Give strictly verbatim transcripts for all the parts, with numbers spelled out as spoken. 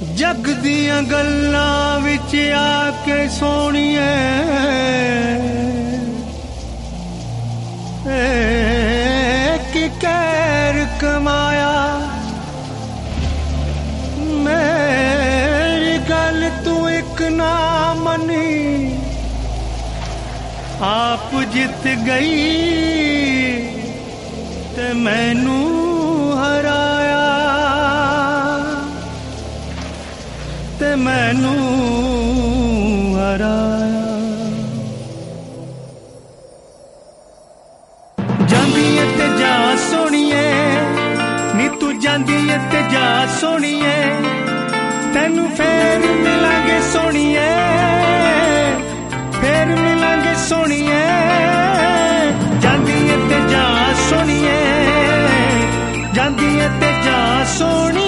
जग दियां गल्लां विच आके सोणिए कि कैर कमाया मेरी गल तू एक ना मनी आप जित गई ते मैनू हराया ते मैनू हराया जांदी है ते जा सोनिए नी तू जांदी है ते जा सोनिए तेनू फेर मिलांगे सोनिए फेर मिलांगे सोनिए जांदी है ते जा सोनिए जांदी है ते जा सोनिए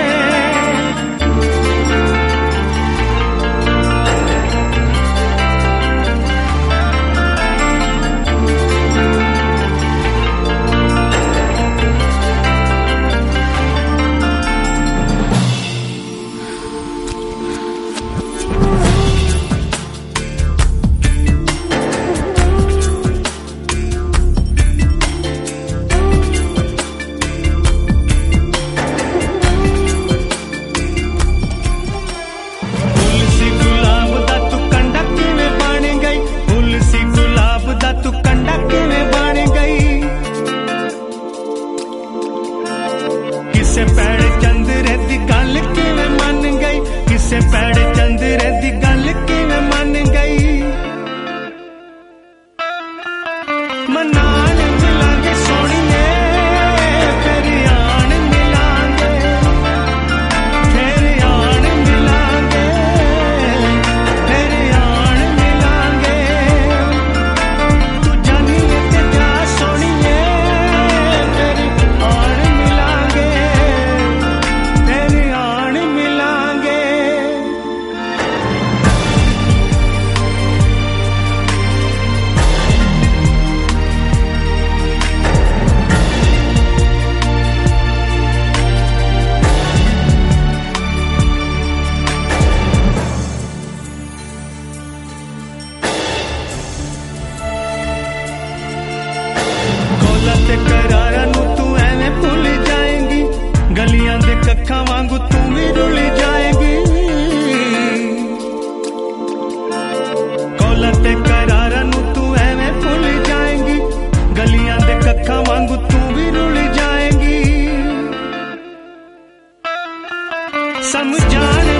किसे पैड़े चंदरे दी गल किवें मन गई किसे पैड़े चंदरे दी गल किवें मन गई मनान मिलांगे सोनिए फिर आन मिलांगे फिर आन मिलांगे फिर आन मिलांगे तू जानी ते जा सोनिए फिर आन मिलांगे ते करारा नू तू एवें भुल जाएगी गलियां दे कक्खां वांगू तू भी रुल जाएगी कौला ते करारा नू तू एवें भुल जाएगी गलियां दे कक्खां वांगू तू भी रुल जाएगी समझाने